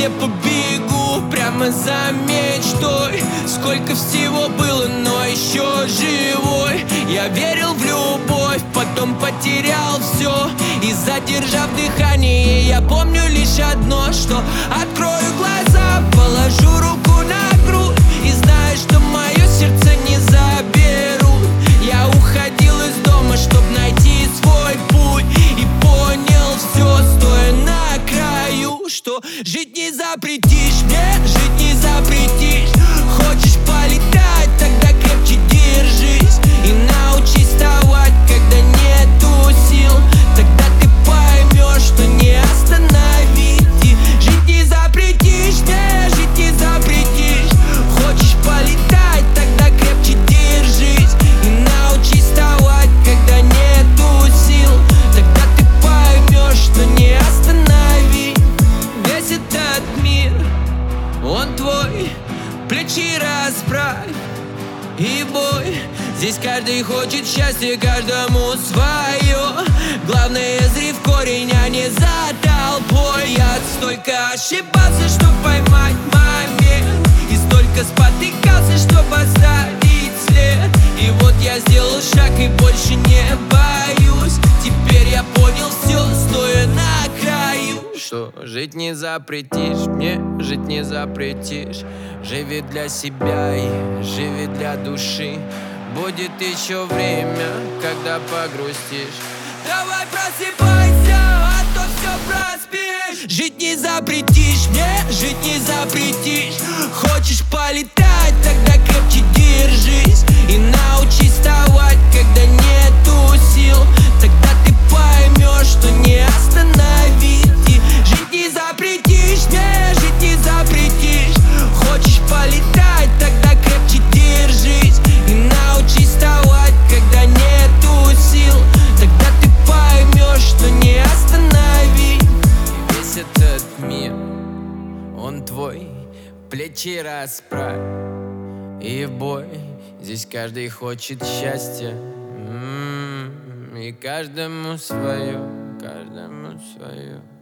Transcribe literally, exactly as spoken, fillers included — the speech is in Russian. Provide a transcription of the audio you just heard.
слепо бегу прямо за мечтой. Сколько всего было, но еще живой. Я верил в любовь, потом потерял все. И задержав дыхание, я помню лишь одно, что открою глаза, положу руку на грудь и знаю, что мое сердце не заберут. Я уходил из дома, чтоб найти свой путь, и понял все, стоя на краю, что жить не запретишь мне, жить не запретишь. Хочешь полетать, тогда крепче держись и научись вставать, когда нету сил. Тогда ты поймешь, что не остановить. И жить не запретишь мне, жить не запретишь. Хочешь полетать, тогда крепче держись и научись вставать, когда нету сил. Тогда ты поймешь, что не остановить. Весь этот мир, он твой, плечи расправь и бой. Здесь каждый хочет счастья, каждому свое. Главное, зри в корень, а не за толпой. Я столько ошибался, чтоб поймать момент, и столько спотыкался, чтоб оставить след. И вот я сделал шаг и больше не боюсь. Теперь я понял все, стоя на краю, что жить не запретишь мне, жить не запретишь. Живи для себя и живи для души. Будет еще время, когда погрустишь. Давай просыпайся, а то все проспишь. Жить не запретишь мне, жить не запретишь. Хочешь полетать, тогда крепче держись и научись вставать, когда нету сил. Тогда ты поймешь, что не остановить. И жить не запретишь мне, жить не запретишь. Хочешь полетать, тогда крепче держись и научись вставать, когда нету сил. Тогда ты поймешь, что не остановить. Весь этот мир, он твой, плечи расправь и в бой. Здесь каждый хочет счастья, м-м-м, и каждому свое, каждому свое.